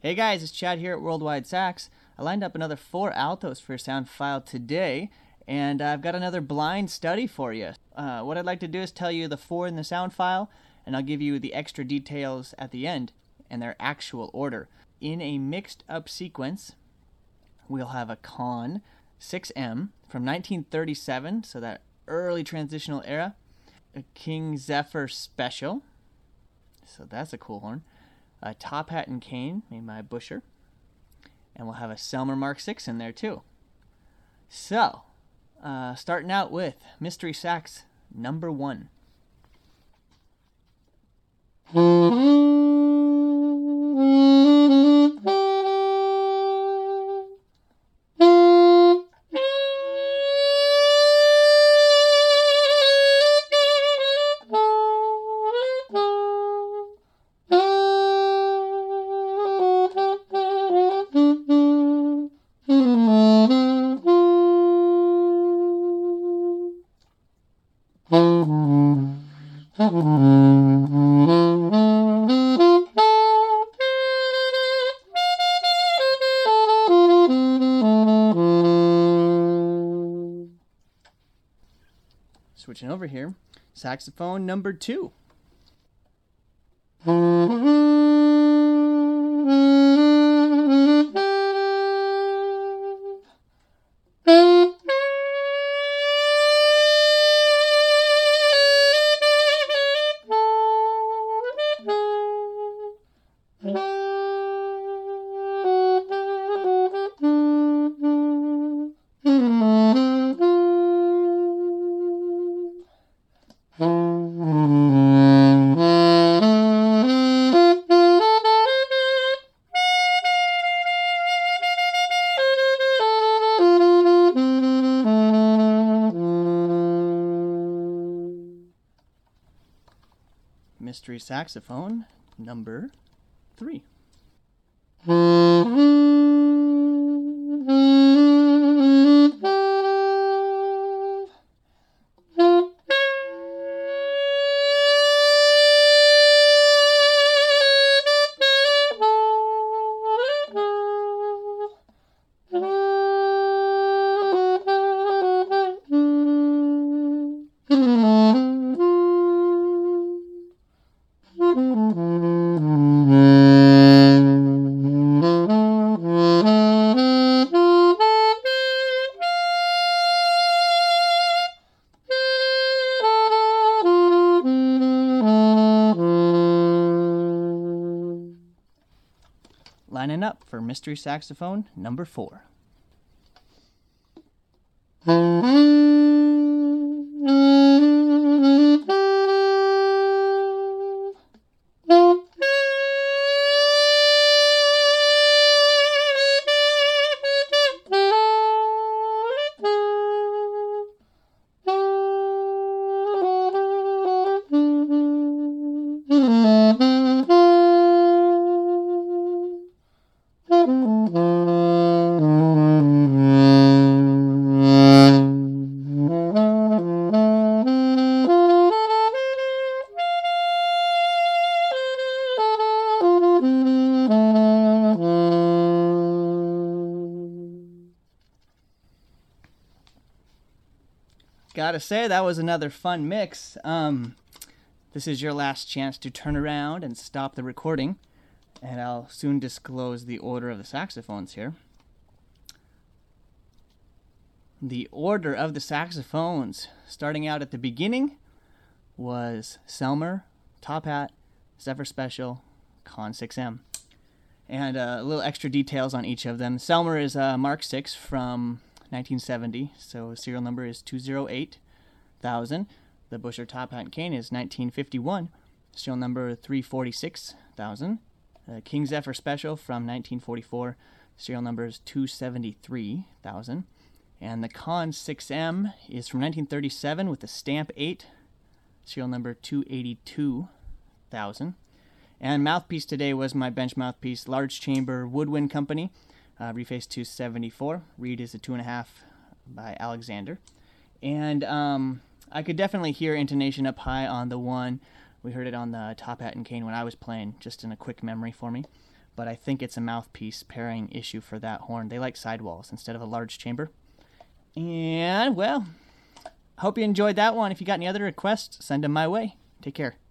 Hey guys, it's Chad here at Worldwide Sax. I lined up another 4 altos for your sound file today, and I've got another blind study for you. What I'd like to do is tell you the 4 in the sound file, and I'll give you the extra details at the end and their actual order. In a mixed up sequence, we'll have a Conn 6M from 1937, so that early transitional era, a King Zephyr Special, so that's a cool horn, a Top Hat and Cane made by Busher, and we'll have a Selmer Mark 6 in there too. So, starting out with Mystery Sax number 1. Switching over here, saxophone number 2. Mystery saxophone number 3. Lining up for Mystery Saxophone number 4. Gotta say, that was another fun mix. This is your last chance to turn around and stop the recording, and I'll soon disclose the order of the saxophones here. The order of the saxophones, starting out at the beginning, was Selmer, Top Hat, Zephyr Special, Conn 6M. And a little extra details on each of them. Selmer is a Mark 6 from 1970, so serial number is 208,000. The Busher Top Hat and Cane is 1951, serial number 346,000. King Zephyr Special from 1944, serial number is 273,000. And the Conn 6M is from 1937 with the stamp 8, serial number 282,000. And mouthpiece today was my bench mouthpiece, Large Chamber Woodwind Company, Reface 274. Reed is a 2.5 by Alexander. And I could definitely hear intonation up high on the one. We heard it on the Top Hat and Cane when I was playing, just in a quick memory for me. but I think it's a mouthpiece pairing issue for that horn. They like sidewalls instead of a large chamber. And, well, hope you enjoyed that one. If you got any other requests, send them my way. Take care.